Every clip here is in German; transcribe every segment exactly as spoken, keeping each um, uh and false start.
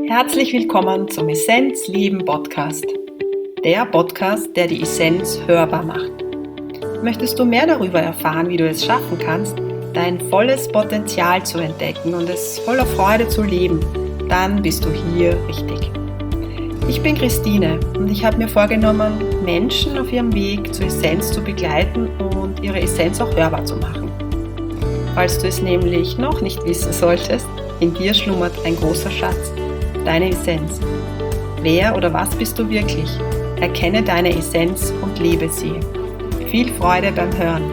Herzlich willkommen zum Essenz Leben Podcast. Der Podcast, der die Essenz hörbar macht. Möchtest du mehr darüber erfahren, wie du es schaffen kannst, dein volles Potenzial zu entdecken und es voller Freude zu leben, dann bist du hier richtig. Ich bin Christine und ich habe mir vorgenommen, Menschen auf ihrem Weg zur Essenz zu begleiten und ihre Essenz auch hörbar zu machen. Falls du es nämlich noch nicht wissen solltest, in dir schlummert ein großer Schatz, deine Essenz. Wer oder was bist du wirklich? Erkenne deine Essenz und lebe sie. Viel Freude beim Hören.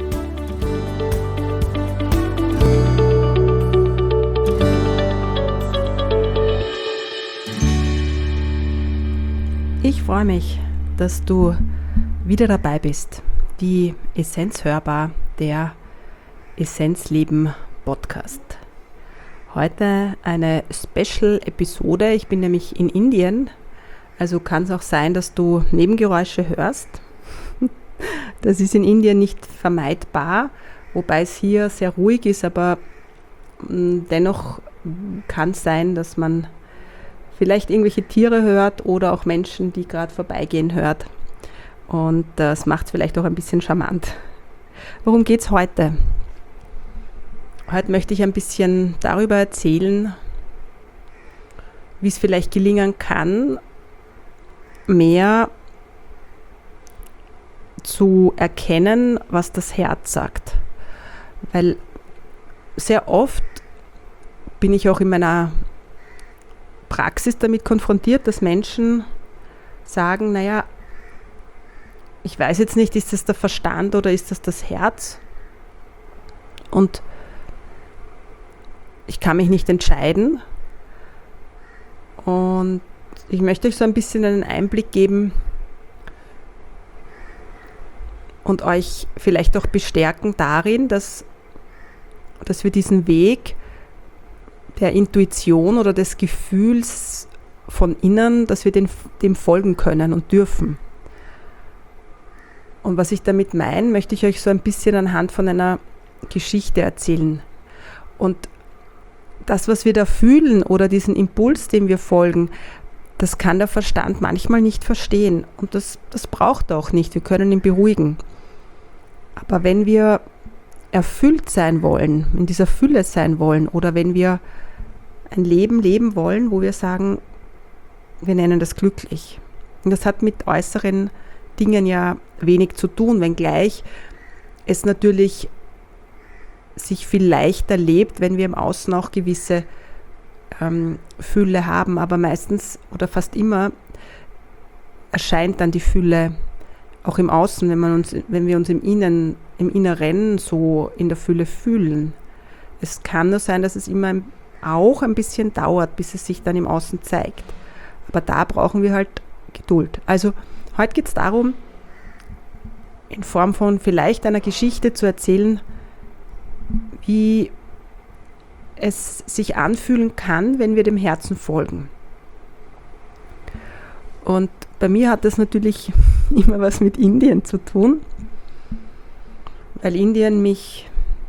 Ich freue mich, dass du wieder dabei bist. Die Essenz hörbar, der Essenzleben Podcast. Heute eine Special-Episode. Ich bin nämlich in Indien, also kann es auch sein, dass du Nebengeräusche hörst. Das ist in Indien nicht vermeidbar, wobei es hier sehr ruhig ist, aber dennoch kann es sein, dass man vielleicht irgendwelche Tiere hört oder auch Menschen, die gerade vorbeigehen, hört. Und das macht es vielleicht auch ein bisschen charmant. Worum geht es heute? Heute möchte ich ein bisschen darüber erzählen, wie es vielleicht gelingen kann, mehr zu erkennen, was das Herz sagt. Weil sehr oft bin ich auch in meiner Praxis damit konfrontiert, dass Menschen sagen, naja, ich weiß jetzt nicht, ist das der Verstand oder ist das das Herz? Und ich kann mich nicht entscheiden. Und ich möchte euch so ein bisschen einen Einblick geben und euch vielleicht auch bestärken darin, dass, dass wir diesen Weg der Intuition oder des Gefühls von innen, dass wir den, dem folgen können und dürfen. Und was ich damit meine, möchte ich euch so ein bisschen anhand von einer Geschichte erzählen. Und das, was wir da fühlen oder diesen Impuls, dem wir folgen, das kann der Verstand manchmal nicht verstehen. Und das, das braucht er auch nicht. Wir können ihn beruhigen. Aber wenn wir erfüllt sein wollen, in dieser Fülle sein wollen oder wenn wir ein Leben leben wollen, wo wir sagen, wir nennen das glücklich. Und das hat mit äußeren Dingen ja wenig zu tun, wenngleich es natürlich sich viel leichter lebt, wenn wir im Außen auch gewisse ähm, Fülle haben. Aber meistens oder fast immer erscheint dann die Fülle auch im Außen, wenn, man uns, wenn wir uns im Innen, im Inneren so in der Fülle fühlen. Es kann nur sein, dass es immer ein, auch ein bisschen dauert, bis es sich dann im Außen zeigt. Aber da brauchen wir halt Geduld. Also heute geht es darum, in Form von vielleicht einer Geschichte zu erzählen, wie es sich anfühlen kann, wenn wir dem Herzen folgen. Und bei mir hat das natürlich immer was mit Indien zu tun, weil Indien mich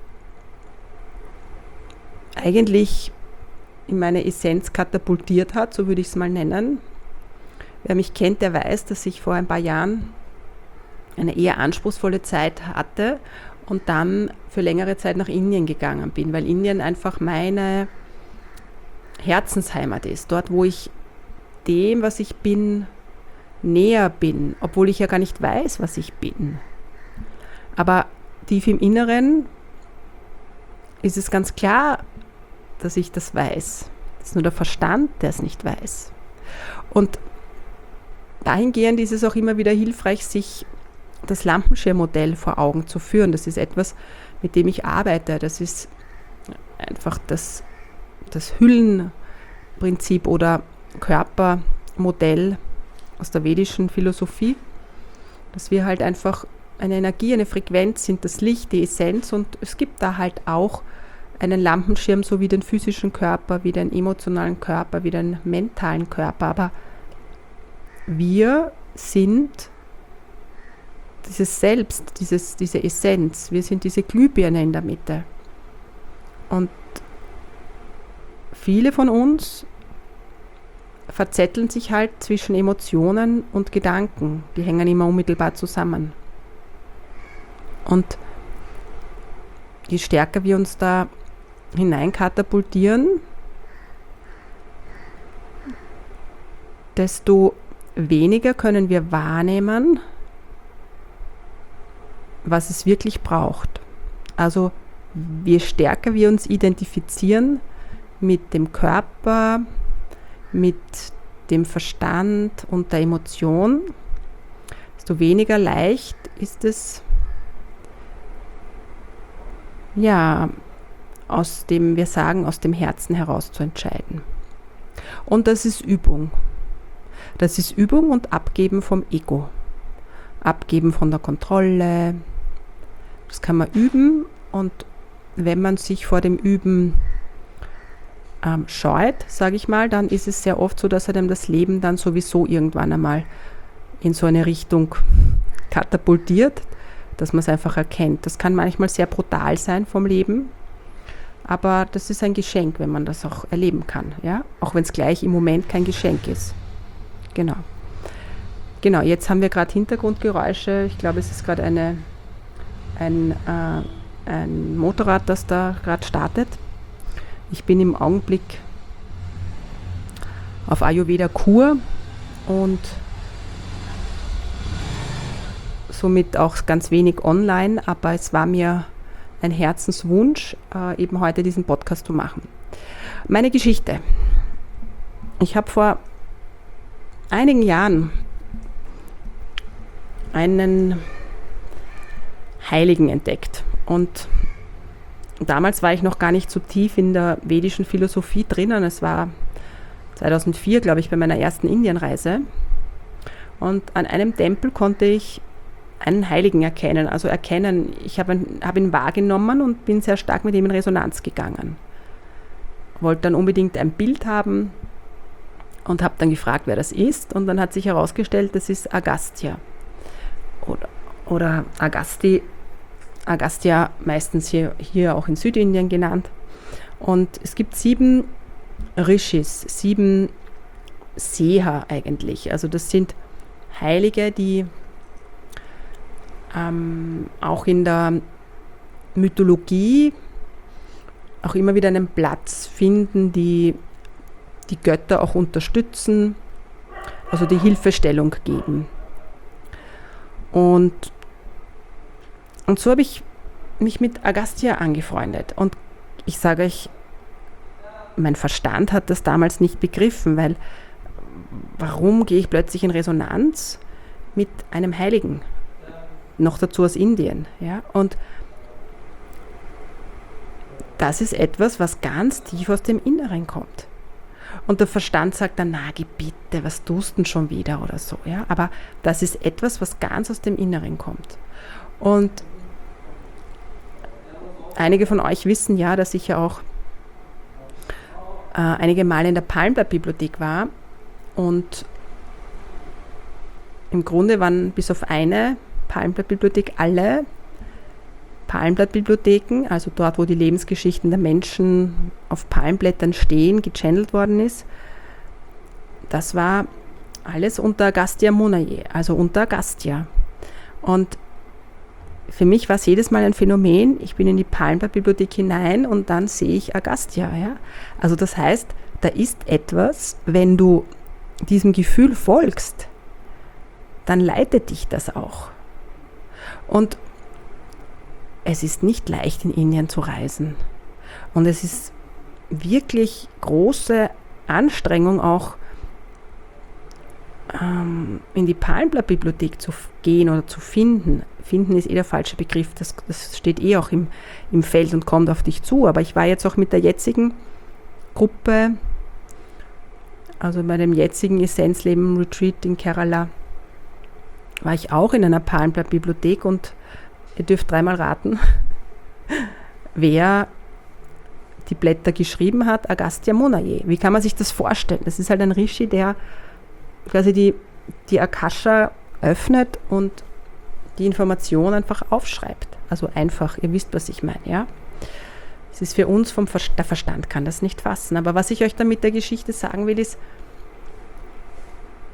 eigentlich in meine Essenz katapultiert hat, so würde ich es mal nennen. Wer mich kennt, der weiß, dass ich vor ein paar Jahren eine eher anspruchsvolle Zeit hatte und dann für längere Zeit nach Indien gegangen bin, weil Indien einfach meine Herzensheimat ist. Dort, wo ich dem, was ich bin, näher bin, obwohl ich ja gar nicht weiß, was ich bin. Aber tief im Inneren ist es ganz klar, dass ich das weiß. Das ist nur der Verstand, der es nicht weiß. Und dahingehend ist es auch immer wieder hilfreich, sich das Lampenschirmmodell vor Augen zu führen. Das ist etwas, mit dem ich arbeite. Das ist einfach das, das Hüllenprinzip oder Körpermodell aus der vedischen Philosophie, dass wir halt einfach eine Energie, eine Frequenz sind, das Licht, die Essenz, und es gibt da halt auch einen Lampenschirm, so wie den physischen Körper, wie den emotionalen Körper, wie den mentalen Körper, aber wir sind dieses Selbst, dieses, diese Essenz, wir sind diese Glühbirne in der Mitte. Und viele von uns verzetteln sich halt zwischen Emotionen und Gedanken. Die hängen immer unmittelbar zusammen. Und je stärker wir uns da hineinkatapultieren, desto weniger können wir wahrnehmen, was es wirklich braucht. Also je stärker wir uns identifizieren mit dem Körper, mit dem Verstand und der Emotion, desto weniger leicht ist es, ja, aus dem, wir sagen, aus dem Herzen heraus zu entscheiden. Und das ist Übung. Das ist Übung und Abgeben vom Ego. Abgeben von der Kontrolle. Das kann man üben, und wenn man sich vor dem Üben ähm, scheut, sage ich mal, dann ist es sehr oft so, dass einem das Leben dann sowieso irgendwann einmal in so eine Richtung katapultiert, dass man es einfach erkennt. Das kann manchmal sehr brutal sein vom Leben, aber das ist ein Geschenk, wenn man das auch erleben kann, ja? Auch wenn es gleich im Moment kein Geschenk ist. Genau. Genau, jetzt haben wir gerade Hintergrundgeräusche. Ich glaube, es ist gerade eine, ein, äh, ein Motorrad, das da gerade startet. Ich bin im Augenblick auf Ayurveda-Kur und somit auch ganz wenig online, aber es war mir ein Herzenswunsch, äh, eben heute diesen Podcast zu machen. Meine Geschichte. Ich habe vor einigen Jahren einen Heiligen entdeckt, und damals war ich noch gar nicht so tief in der vedischen Philosophie drinnen. Es war zweitausendvier, glaube ich, bei meiner ersten Indienreise, und an einem Tempel konnte ich einen Heiligen erkennen, also erkennen, ich habe ihn, hab ihn wahrgenommen und bin sehr stark mit ihm in Resonanz gegangen. Wollte dann unbedingt ein Bild haben und habe dann gefragt, wer das ist, und dann hat sich herausgestellt, das ist Agastya oder, oder Agasti, Agastya, meistens hier, hier auch in Südindien genannt. Und es gibt sieben Rishis, sieben Seher eigentlich, also das sind Heilige, die ähm, auch in der Mythologie auch immer wieder einen Platz finden, die die Götter auch unterstützen, also die Hilfestellung geben. Und, und so habe ich mich mit Agastya angefreundet. Und ich sage euch, mein Verstand hat das damals nicht begriffen, weil warum gehe ich plötzlich in Resonanz mit einem Heiligen? Noch dazu aus Indien. Ja? Und das ist etwas, was ganz tief aus dem Inneren kommt. Und der Verstand sagt dann, na, geh bitte, was tust du denn schon wieder oder so. Ja? Aber das ist etwas, was ganz aus dem Inneren kommt. Und einige von euch wissen ja, dass ich ja auch äh, einige Male in der Palmblatt-Bibliothek war. Und im Grunde waren bis auf eine Palmblatt-Bibliothek alle Palmblatt-Bibliotheken, also dort, wo die Lebensgeschichten der Menschen auf Palmblättern stehen, gechannelt worden ist. Das war alles unter Agastya Monaye, also unter Agastya. Und für mich war es jedes Mal ein Phänomen, ich bin in die Palmblatt-Bibliothek hinein und dann sehe ich Agastya. Ja? Also das heißt, da ist etwas, wenn du diesem Gefühl folgst, dann leitet dich das auch. Und es ist nicht leicht, in Indien zu reisen. Und es ist wirklich große Anstrengung, auch ähm, in die Palmblatt-Bibliothek zu gehen oder zu finden. Finden ist eh der falsche Begriff, das, das steht eh auch im, im Feld und kommt auf dich zu. Aber ich war jetzt auch mit der jetzigen Gruppe, also bei dem jetzigen Essenzleben-Retreat in Kerala, war ich auch in einer Palmblatt-Bibliothek, und ihr dürft dreimal raten, wer die Blätter geschrieben hat. Agastya Monaye. Wie kann man sich das vorstellen? Das ist halt ein Rishi, der quasi die, die Akasha öffnet und die Information einfach aufschreibt. Also einfach, ihr wisst, was ich meine, ja? Es ist für uns, vom Ver- der Verstand kann das nicht fassen. Aber was ich euch da mit der Geschichte sagen will, ist,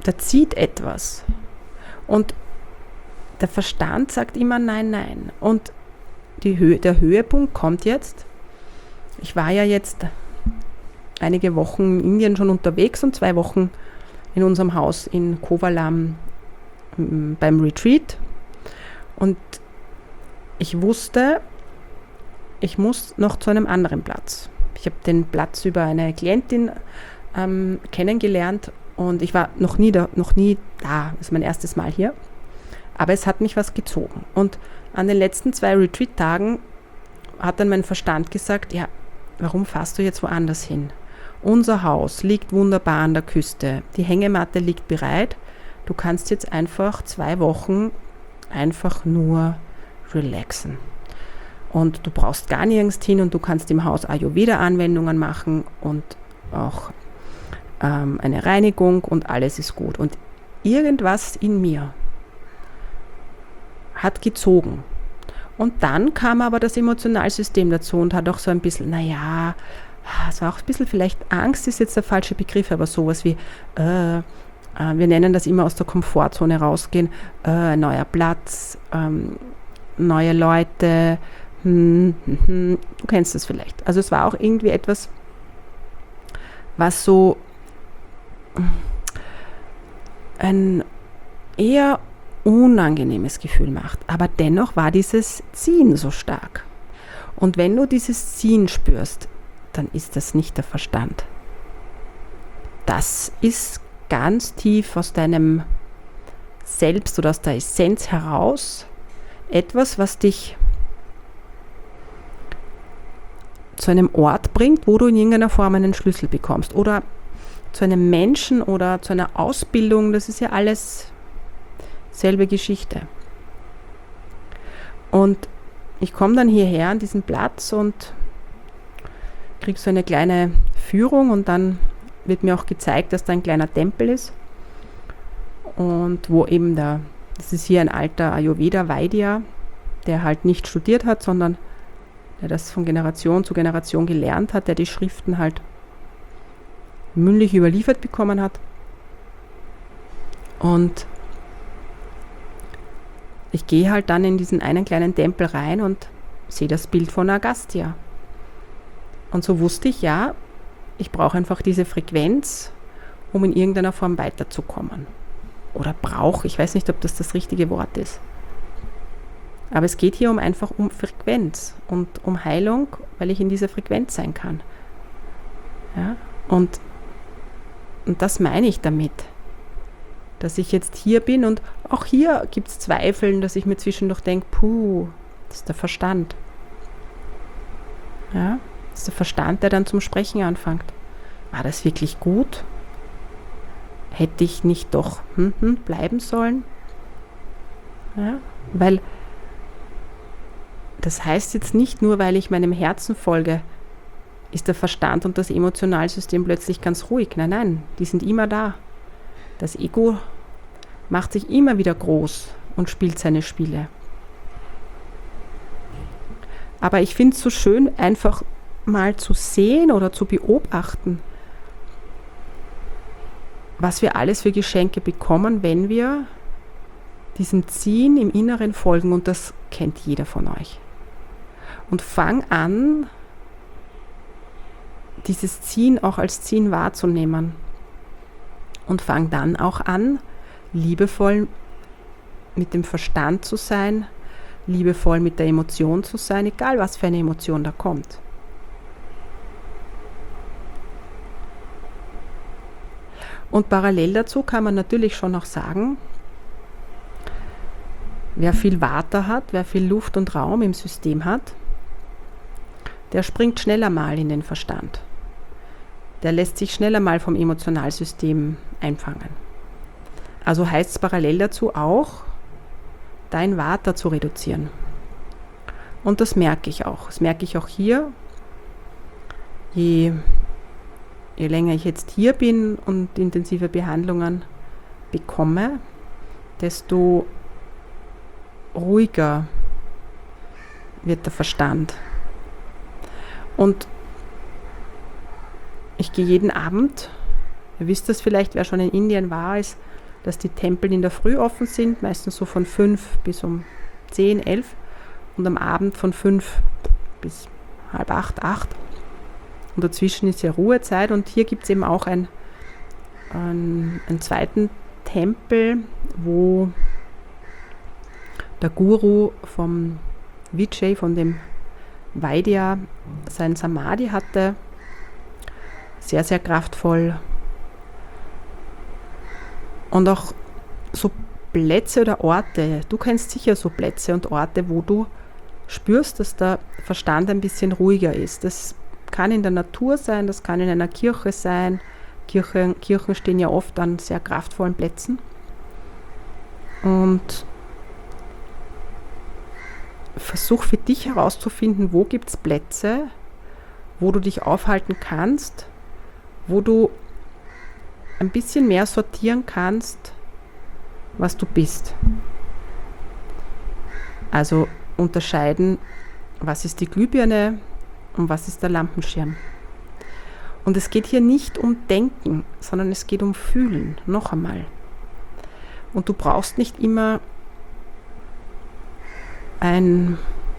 da zieht etwas. Und der Verstand sagt immer nein, nein. Und die Hö- der Höhepunkt kommt jetzt. Ich war ja jetzt einige Wochen in Indien schon unterwegs und zwei Wochen in unserem Haus in Kovalam m, beim Retreat. Und ich wusste, ich muss noch zu einem anderen Platz. Ich habe den Platz über eine Klientin ähm, kennengelernt und ich war noch nie, da, noch nie da, das ist mein erstes Mal hier. Aber es hat mich was gezogen. Und an den letzten zwei Retreat-Tagen hat dann mein Verstand gesagt, ja, warum fährst du jetzt woanders hin? Unser Haus liegt wunderbar an der Küste. Die Hängematte liegt bereit. Du kannst jetzt einfach zwei Wochen einfach nur relaxen. Und du brauchst gar nirgends hin und du kannst im Haus Ayurveda-Anwendungen machen und auch ähm, eine Reinigung und alles ist gut. Und irgendwas in mir hat gezogen. Und dann kam aber das Emotionalsystem dazu und hat auch so ein bisschen, naja, es war auch ein bisschen vielleicht Angst, ist jetzt der falsche Begriff, aber sowas wie, äh, äh, wir nennen das immer aus der Komfortzone rausgehen, äh, neuer Platz, ähm, neue Leute, hm, hm, hm, du kennst das vielleicht. Also es war auch irgendwie etwas, was so ein eher unangenehmes Gefühl macht. Aber dennoch war dieses Ziehen so stark. Und wenn du dieses Ziehen spürst, dann ist das nicht der Verstand. Das ist ganz tief aus deinem Selbst oder aus der Essenz heraus etwas, was dich zu einem Ort bringt, wo du in irgendeiner Form einen Schlüssel bekommst. Oder zu einem Menschen oder zu einer Ausbildung. Das ist ja alles selbe Geschichte. Und ich komme dann hierher an diesen Platz und kriege so eine kleine Führung und dann wird mir auch gezeigt, dass da ein kleiner Tempel ist und wo eben da, das ist hier ein alter Ayurveda-Vaidya, der halt nicht studiert hat, sondern der das von Generation zu Generation gelernt hat, der die Schriften halt mündlich überliefert bekommen hat. Und ich gehe halt dann in diesen einen kleinen Tempel rein und sehe das Bild von Agastya. Und so wusste ich, ja, ich brauche einfach diese Frequenz, um in irgendeiner Form weiterzukommen. Oder brauche, ich weiß nicht, ob das das richtige Wort ist. Aber es geht hier um einfach um Frequenz und um Heilung, weil ich in dieser Frequenz sein kann. Ja? Und, und das meine ich damit. Dass ich jetzt hier bin und auch hier gibt es Zweifeln, dass ich mir zwischendurch denke, puh, das ist der Verstand. Ja, das ist der Verstand, der dann zum Sprechen anfängt. War das wirklich gut? Hätte ich nicht doch hm, hm, bleiben sollen? Ja, weil das heißt jetzt nicht nur, weil ich meinem Herzen folge, ist der Verstand und das Emotionalsystem plötzlich ganz ruhig. Nein, nein, die sind immer da. Das Ego macht sich immer wieder groß und spielt seine Spiele. Aber ich finde es so schön, einfach mal zu sehen oder zu beobachten, was wir alles für Geschenke bekommen, wenn wir diesem Ziehen im Inneren folgen. Und das kennt jeder von euch. Und fang an, dieses Ziehen auch als Ziehen wahrzunehmen. Und fang dann auch an, liebevoll mit dem Verstand zu sein, liebevoll mit der Emotion zu sein, egal was für eine Emotion da kommt. Und parallel dazu kann man natürlich schon auch sagen, wer viel Vata hat, wer viel Luft und Raum im System hat, der springt schneller mal in den Verstand. Der lässt sich schneller mal vom Emotionalsystem einfangen. Also heißt es parallel dazu auch, dein Vata zu reduzieren. Und das merke ich auch. Das merke ich auch hier. Je, je länger ich jetzt hier bin und intensive Behandlungen bekomme, desto ruhiger wird der Verstand. Und ich gehe jeden Abend, ihr wisst das vielleicht, wer schon in Indien war, ist dass die Tempel in der Früh offen sind, meistens so von fünf bis um zehn, elf und am Abend von fünf bis halb acht, acht. Und dazwischen ist ja Ruhezeit und hier gibt es eben auch ein, ein, einen zweiten Tempel, wo der Guru vom Vijay, von dem Vaidya, sein Samadhi hatte. Sehr, sehr kraftvoll. Und auch so Plätze oder Orte, du kennst sicher so Plätze und Orte, wo du spürst, dass der Verstand ein bisschen ruhiger ist. Das kann in der Natur sein, das kann in einer Kirche sein. Kirche, Kirchen stehen ja oft an sehr kraftvollen Plätzen. Und versuch für dich herauszufinden, wo gibt es Plätze, wo du dich aufhalten kannst, wo du ein bisschen mehr sortieren kannst, was du bist. Also unterscheiden, was ist die Glühbirne und was ist der Lampenschirm. Und es geht hier nicht um Denken, sondern es geht um Fühlen, noch einmal. Und du brauchst nicht immer eine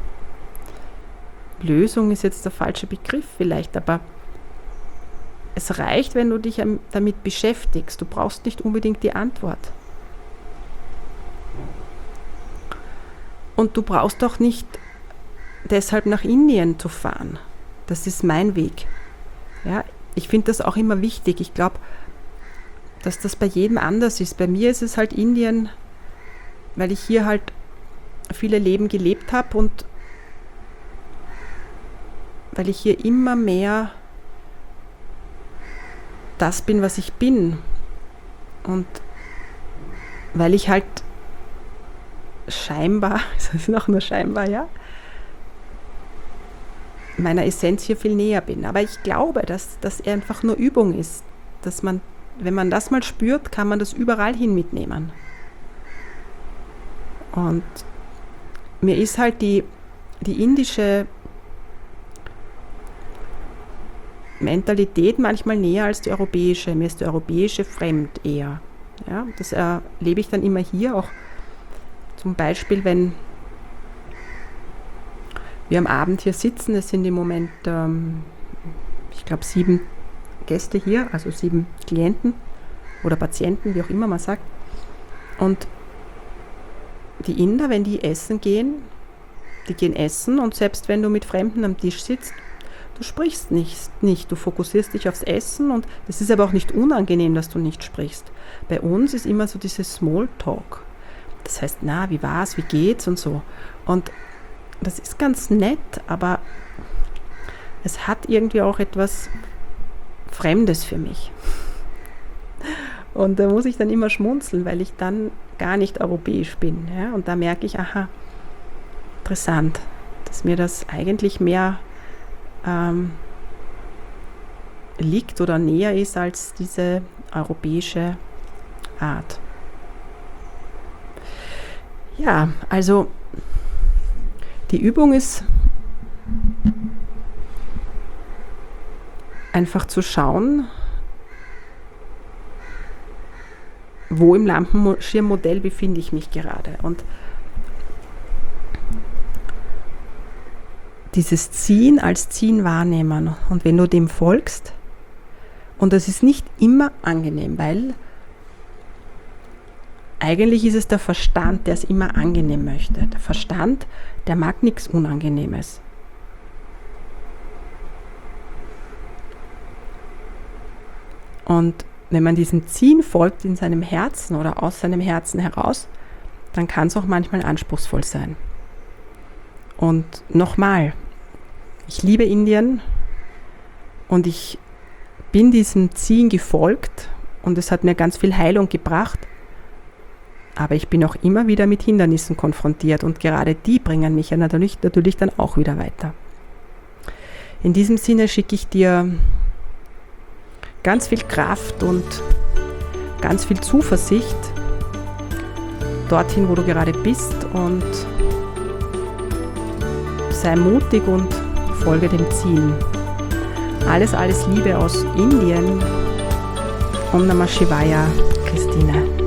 Lösung, ist jetzt der falsche Begriff vielleicht, aber es reicht, wenn du dich damit beschäftigst. Du brauchst nicht unbedingt die Antwort. Und du brauchst auch nicht deshalb nach Indien zu fahren. Das ist mein Weg. Ja, ich finde das auch immer wichtig. Ich glaube, dass das bei jedem anders ist. Bei mir ist es halt Indien, weil ich hier halt viele Leben gelebt habe und weil ich hier immer mehr das bin, was ich bin. Und weil ich halt scheinbar, es ist noch nur scheinbar, ja, meiner Essenz hier viel näher bin. Aber ich glaube, dass das einfach nur Übung ist. Dass man, wenn man das mal spürt, kann man das überall hin mitnehmen. Und mir ist halt die, die indische Mentalität manchmal näher als die europäische. Mir ist die europäische fremd eher. Ja, das erlebe ich dann immer hier, auch zum Beispiel, wenn wir am Abend hier sitzen. Es sind im Moment, ähm, ich glaube, sieben Gäste hier, also sieben Klienten oder Patienten, wie auch immer man sagt. Und die Inder, wenn die essen gehen, die gehen essen und selbst wenn du mit Fremden am Tisch sitzt, du sprichst nicht, nicht, du fokussierst dich aufs Essen und das ist aber auch nicht unangenehm, dass du nicht sprichst. Bei uns ist immer so dieses Smalltalk. Das heißt, na, wie war's, wie geht's und so. Und das ist ganz nett, aber es hat irgendwie auch etwas Fremdes für mich. Und da muss ich dann immer schmunzeln, weil ich dann gar nicht europäisch bin. Ja? Und da merke ich, aha, interessant, dass mir das eigentlich mehr ähm, liegt oder näher ist als diese europäische Art. Ja, also die Übung ist einfach zu schauen, wo im Lampenschirmmodell befinde ich mich gerade. Und dieses Ziehen als Ziehen wahrnehmen. Und wenn du dem folgst, und das ist nicht immer angenehm, weil eigentlich ist es der Verstand, der es immer angenehm möchte. Der Verstand, der mag nichts Unangenehmes. Und wenn man diesem Ziehen folgt in seinem Herzen oder aus seinem Herzen heraus, dann kann es auch manchmal anspruchsvoll sein. Und nochmal, ich liebe Indien und ich bin diesem Ziehen gefolgt und es hat mir ganz viel Heilung gebracht. Aber ich bin auch immer wieder mit Hindernissen konfrontiert und gerade die bringen mich ja natürlich, natürlich dann auch wieder weiter. In diesem Sinne schicke ich dir ganz viel Kraft und ganz viel Zuversicht dorthin, wo du gerade bist und sei mutig und folge dem Ziel. Alles, alles Liebe aus Indien. Om Namah Shivaya, Christine.